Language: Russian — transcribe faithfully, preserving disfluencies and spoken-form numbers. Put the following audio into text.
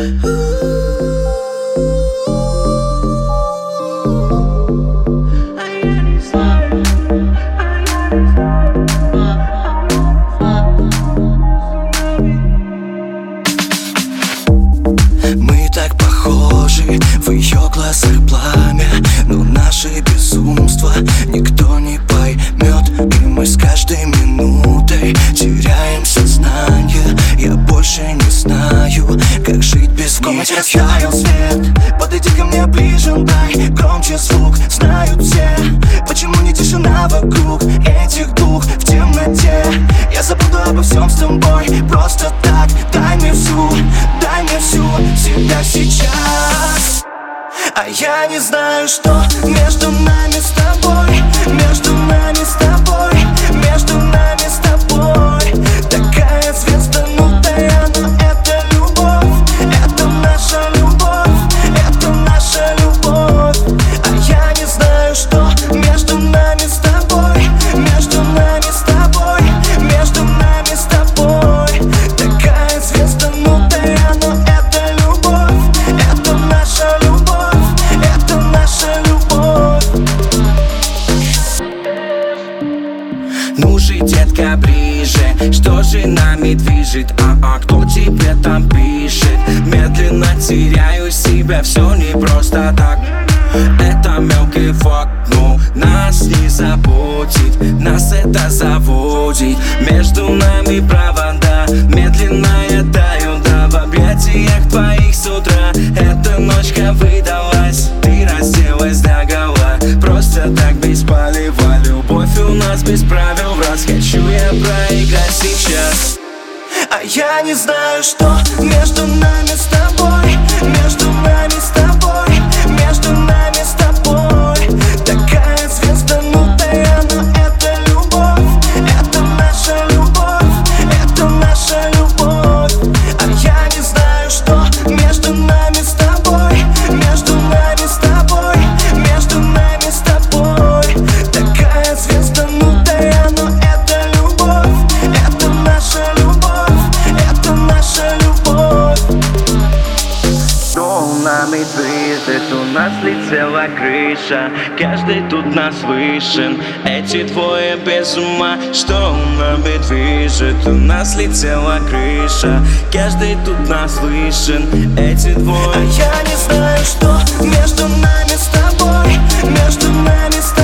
Мы так похожи, в ее глазах пламя, но наши безумства никто не поймет. И мы с каждой минутой теряем сознание. Я больше не знаю, как жить без них. В комнате растаял свет, подойди ко мне ближе, дай громче звук. Знают все, почему не тишина вокруг этих двух в темноте. Я забуду обо всем с тобой, просто так. Дай мне всю, дай мне всю себя сейчас. А я не знаю, что между нами с тобой, между нами с тобой, между нами с тобой. Такая звезданутая, но это любовь, это наша любовь, это наша любовь. А я не знаю, что между нами с тобой, между нами с тобой, между нами с тобой. Такая звезданутая, но это любовь, это наша любовь, это наша любовь. Ну же, детка, ближе, что же нами движет? А-а, кто тебе там пишет? Медленно теряю себя, все не просто так. Это мелкий факт, но нас не заботит. Нас это заводит. Между нами провода, медленно я таю, да, в объятиях твоих с утра. Эта ночка выдалась, ты разделась догола. Просто так без палева, любовь у нас без правил. В раз хочу я проиграть сейчас. А я не знаю, что между нами с тобой, между нами с тобой, между нами с тобой. Такая звезданутая, но это любовь, это наша любовь, это наша любовь. А я не знаю, что между нами с тобой, между нами с тобой, между нами с тобой. Такая звезданутая, но это любовь, это наша любовь, это наша любовь. Что нами движет, у нас летела крыша. Каждый тут нас выше, эти двое без ума. Что нами движет, у нас летела крыша. Каждый тут нас выше, эти двое. А я не знаю, что между нами с тобой, между нами с тобой.